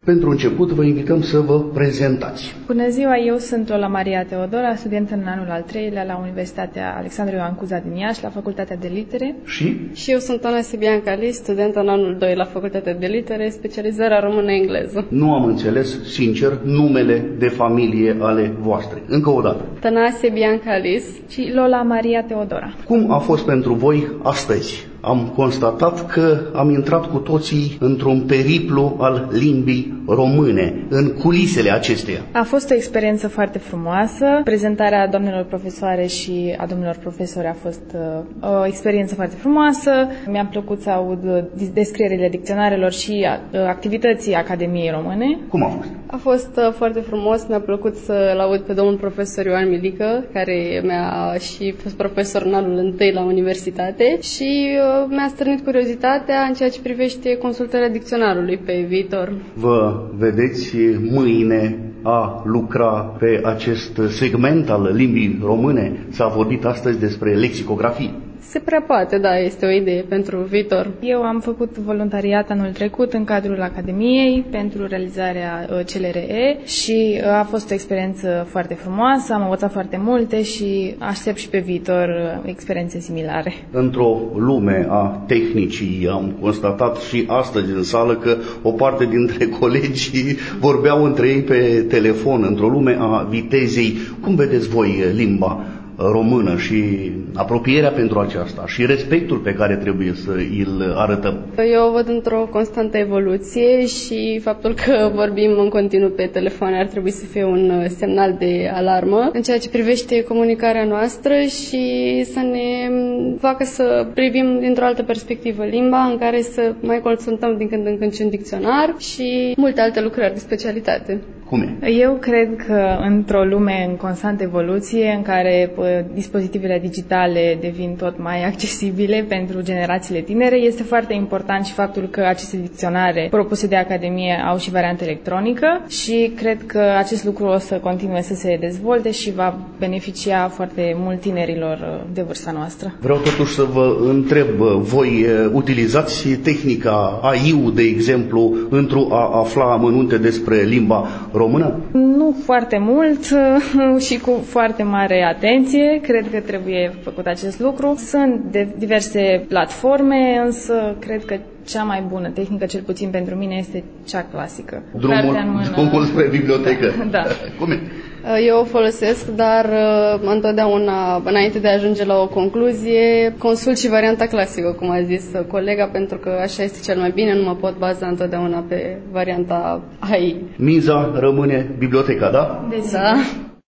Pentru început, vă invităm să vă prezentați. Bună ziua, eu sunt Lola Maria Teodora, studentă în anul al 3-lea la Universitatea Alexandru Ioan Cuza din Iași, la Facultatea de Litere. Și eu sunt Tănase Bianca Lis, studentă în anul 2 la Facultatea de Litere, specializarea română-engleză. Nu am înțeles, sincer, numele de familie ale voastre. Încă o dată. Tănase Bianca Lis și Lola Maria Teodora. Cum a fost pentru voi astăzi? Am constatat că am intrat cu toții într-un periplu al limbii române, în culisele acesteia. A fost o experiență foarte frumoasă. Prezentarea doamnelor profesoare și a domnilor profesori a fost o experiență foarte frumoasă. Mi-a plăcut să aud descrierile dicționarelor și activității Academiei Române. Cum a fost? A fost foarte frumos, mi-a plăcut să-l aud pe domnul profesor Ioan Milică, care mi-a și fost profesor în anul 1 la universitate și mi-a stârnit curiozitatea în ceea ce privește consultarea dicționarului pe viitor. Vă vedeți mâine a lucra pe acest segment al limbii române? S-a vorbit astăzi despre lexicografie. Se prea poate, da, este o idee pentru viitor. Eu am făcut voluntariat anul trecut în cadrul Academiei pentru realizarea CLRE și a fost o experiență foarte frumoasă, am învățat foarte multe și aștept și pe viitor experiențe similare. Într-o lume a tehnicii am constatat și astăzi în sală că o parte dintre colegii vorbeau între ei pe telefon, într-o lume a vitezei. Cum vedeți voi limba română și apropierea pentru aceasta și respectul pe care trebuie să îl arătăm? Eu o văd într-o constantă evoluție și faptul că vorbim în continuu pe telefon ar trebui să fie un semnal de alarmă în ceea ce privește comunicarea noastră și să ne facă să privim dintr-o altă perspectivă limba, în care să mai consultăm din când în când și un dicționar și multe alte lucrări de specialitate. Cum e? Eu cred că într-o lume în constantă evoluție, în care dispozitivele digitale devin tot mai accesibile pentru generațiile tinere, este foarte important și faptul că aceste dicționare propuse de Academie au și variantă electronică și cred că acest lucru o să continue să se dezvolte și va beneficia foarte mult tinerilor de vârsta noastră. Vreau totuși să vă întreb, voi utilizați tehnica AI-ul, de exemplu, pentru a afla amănunte despre limba română? Nu foarte mult și cu foarte mare atenție. Cred că trebuie făcut acest lucru. Sunt diverse drumuri, însă cred că cea mai bună tehnică, cel puțin pentru mine, este cea clasică. Drumul spre bibliotecă. Da. Cum e? Eu o folosesc, dar întotdeauna, înainte de a ajunge la o concluzie, consult și varianta clasică, cum a zis colega, pentru că așa este cel mai bine, nu mă pot baza întotdeauna pe varianta AI. Miza rămâne biblioteca, da? Da.